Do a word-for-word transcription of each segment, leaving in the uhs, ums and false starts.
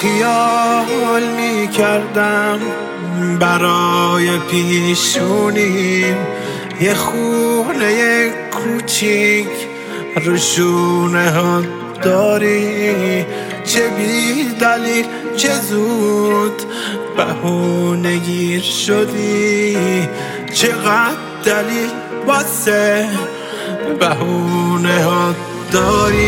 خیال می کردم برای پیشونیم یه خونه کوچیک رو شونه ها داری، چه بی دلیل چه زود بهونه گیر شدی، چقدر دلیل واسه بهونه ها داری.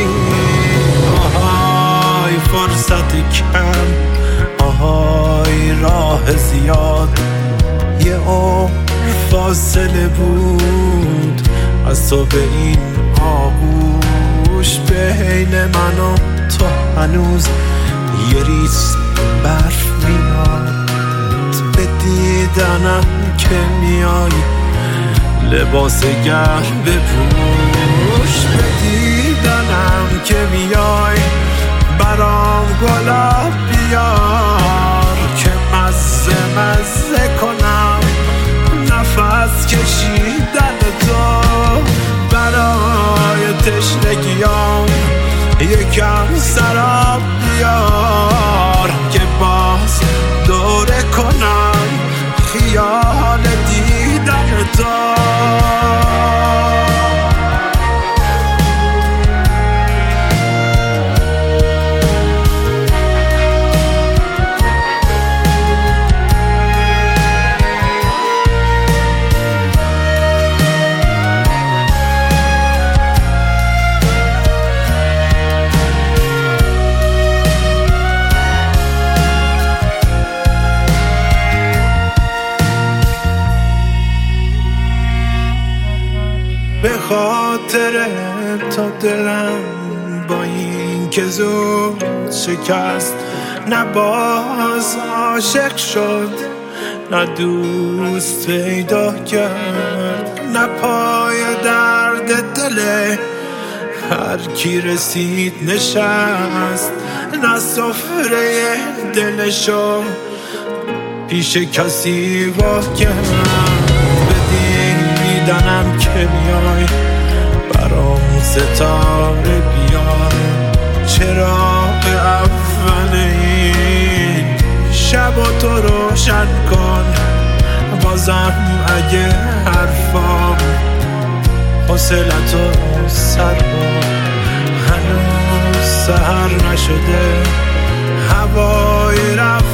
آهای فرصت کم، آهای راه زیاد، یه عمر فاصله بود از تو به این آغوش، بین من و تو هنوز یه ریز برف میاد، به دیدنم که میای لباس گرم بپوش، به دیدنم که میای برام گلاب بیار که مزه مزه کنم نفس کشیدن تو، برای تشنگیام یکم سراب بیار که باز دوره کنم خیال دیدن تو. به خاطر تو دلم با این که زود شکست، نه باز عاشق شد نه دوست پیدا کرد، نه پای درد دل هر کی رسید نشست، نه سفره دلشو پیش کسی وا کرد، دیدنم که میای برام ستاره بیای، چراغ اول این شب و تو روشن کن، بازم اگه حرفام حوصلتو سر بر، هنوز سحر نشده هوای رفت